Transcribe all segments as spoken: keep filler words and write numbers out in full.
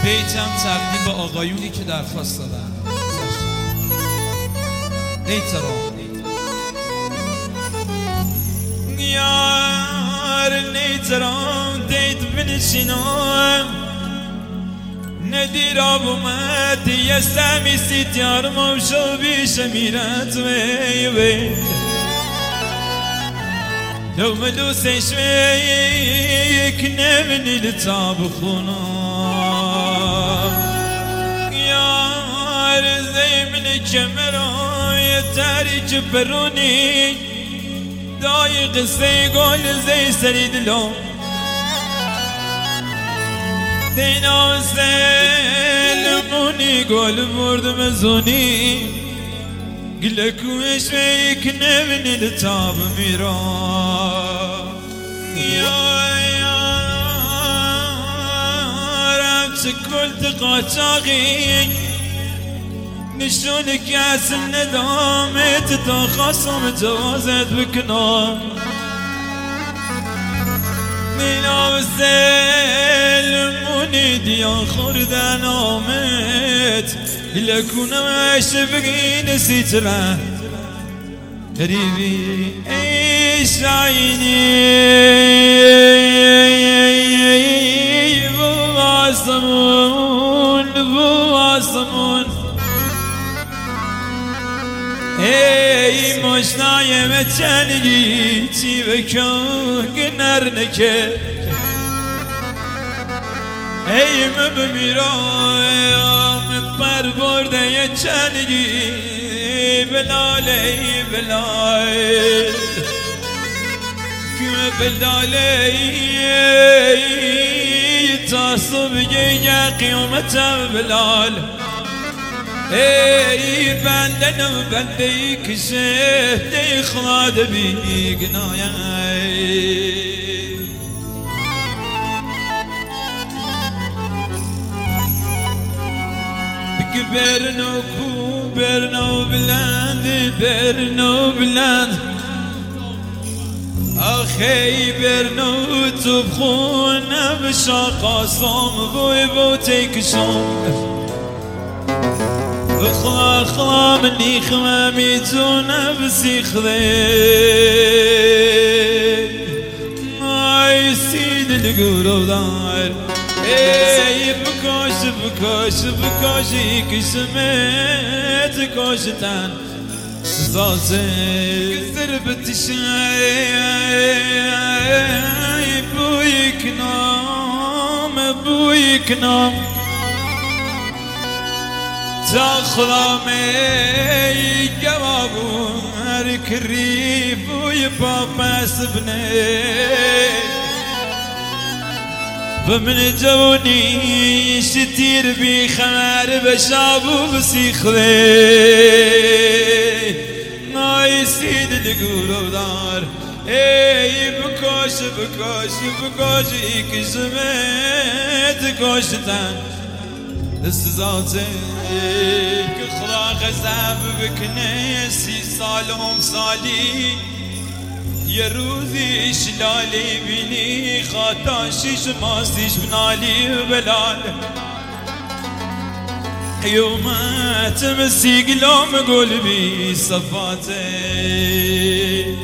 بیتم تقدیم به آقایونی که درخواست دادن. نیترام یار نیترام دیت بنشینم ندیر آب اومد یستمی سیتیار موشو بیش میرد وی وی لو ملوسش ویک نمنی لطاب خونام یار زی من کمرای تاریج برونی دای قصه گل زی سری دلو دینا سلمونی گل برد مزونی گلکوش ویک نمنی لطاب میرام یا یارم چه کلت قاچاقی نشونك يا سن دامت تا خاصم جوازت بکنم مینا سلمونی دیا خوردن آمد لکنمش بگین سیتره قریبی ایش عینی بو آسمون بو آسمون ای مشنای مچنگی چی بکن گنر نکه ای مبمیرام پر برده یه چنگی بلال ای بلال که بلال ای تا صبح یه قیامت بلال ای بندن و بندی کشه دی خلاد بی گنایم بگی برنو کو برنو بلند برنو بلند آخی برنو تو بخونم شاقاسم بوی بو تیکشم بخوا خوا مني خمامي تونا بسيخذي ما يسيد القلوب دار اي بكوش بكوش بكوش كسمت كوشتان صاصي كسر بتشاي بويك نام بويك نام تا خلامي جوابو هر كريف ويبابا سبني فمن جوني شتير بخمار بشابو بسيخذي ما يسيد القلوب دار اي بكوش بكوش بكوش كزمت كوشتان السزاتي كخلاق زاب بكني سي سالهم سالي يا روزي شلالي بني خاطا شيش ماسيش بنالي بلال يومات مسي قلوم قلبي صفاتي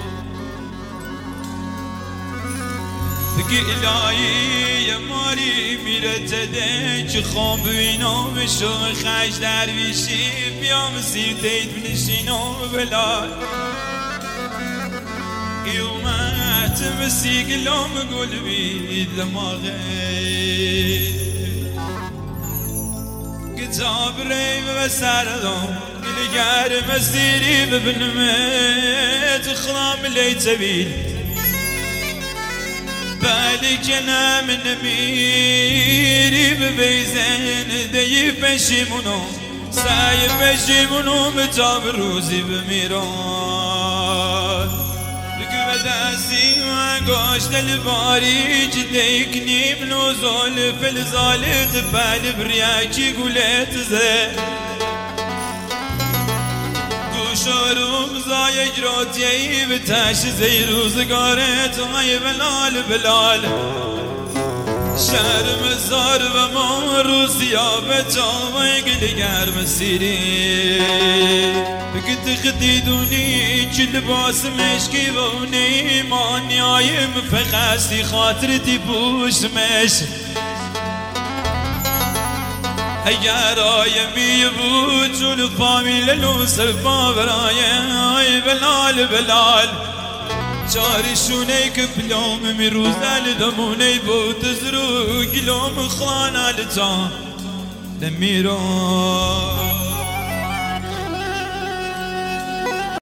گلایی ماری میره تده چه خوام ببینم بشو خش درویشی بیام سیر تید بنشینم بلال قیومت مسی گلام قلبی دماغی کتاب ریم و سردم گلگر مسیری ببنمت خلام لی طویل بالك انا من ميري ببيزين دي بشيمونو سايب بشيمونو بتاب روزي بميران بقبل داسي وقاش الباري جديكني بنوزول في الزالت بالي برياكي قولت زين شروم زای جراتی به تش زی روزگارت های بلال بلال شهر مزار و ما روزیا به جاوی گلگر مسیری بگت خدیدونی چی لباس مشکی بونی ما نیایم فقصی خاطرتی پوشمش اگر آیمی بود جول فامیل لوسر باورای بلال بلال چاری شونه که پلوم می روزل دمونه بود زرو گلوم خانه لتا لمیرو